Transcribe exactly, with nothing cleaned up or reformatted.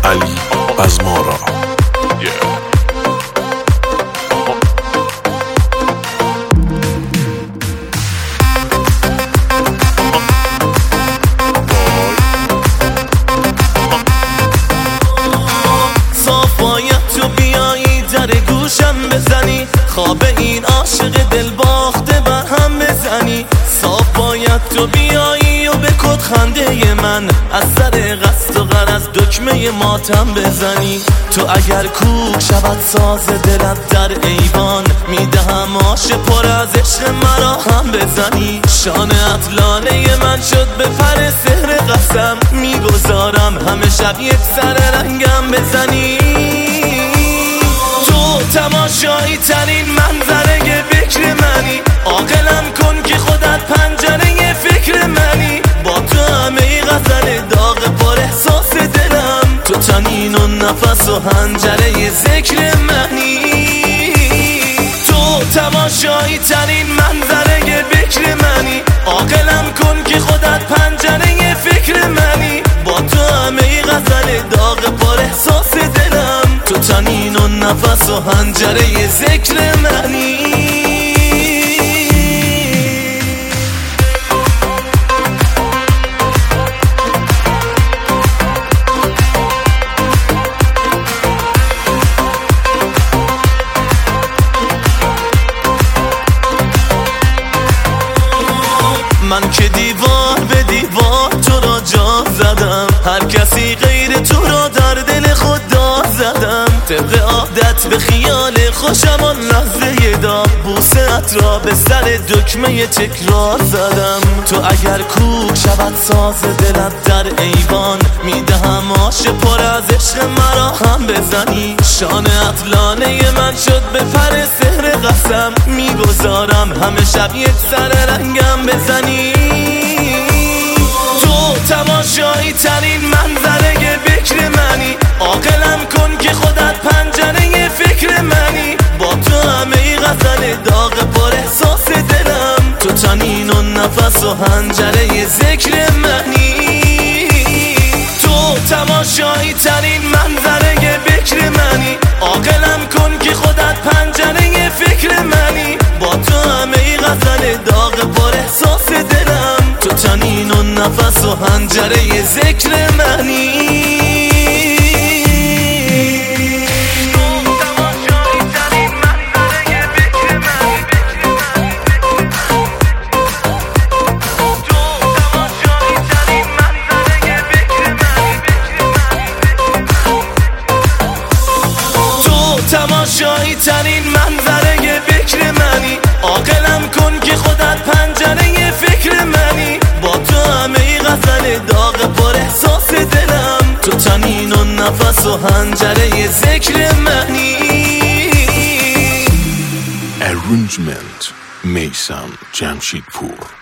علی پزمارا. بزنی خواب این عاشق دل باخته بر هم بزنی. صاف باید تو بیایی و به کد خنده من از سر قصد و غرض دکمه ماتم بزنی. تو اگر کوک شود ساز دلت در ایوان میدهم آش پر از عشق مرا هم بزنی. شانه اطلانه من شد به پر سحر قسم میگذارم همه شب یک سر رنگم بزنی. تماشایی ترین منظره فکر منی، عاقلم کن که خودت پنجره فکر منی. با تو همه غزل داغ پر احساس دلم، تو تنین و نفس و حنجره ذکر منی. تو تماشایی ترین منظره فکر منی، عاقلم کن که خودت پنجره فکر منی. با تو همه غزل داغ پر احساس دلم، تو تنین و نفس و حنجره ذکر منی. من که دیوار به دیوار تو را جا زدم، هر کسی غیر تو را در دل خود دار زدم. طبق عادت به خیال خوشم آن لحظه دا بوسه‌ات را به سر دکمه تکرار زدم. تو اگر کوک شود ساز دلت در ایوان میدهم آش پر از عشق مرا هم بزنی. شانه اطلانه من شد به پر سحر قسم میگذارم همه شب یک سر رنگم بزنی. تو تماشایی ترین منظره فکر منی، عاقلم کن که خودت پنجره فکر منی. با تو همه غزل داغ پر احساس دلم، تو تنین و نفس و حنجره ذکر منی. تو تماشایی ترین منظره فکر منی، عاقلم کن که خودت پنجره فکر منی. با تو همه غزل داغ پر احساس دلم، تو تنین و نفس و حنجره ذکر منی. تماشایی ترین منظره فکر منی، عاقلم کن که خودت پنجره فکر منی. با تو همه غزل داغ پر احساس دلم، تو تنین و نفس و حنجره ذکر منی. Arrangement میثم جمشیدپور.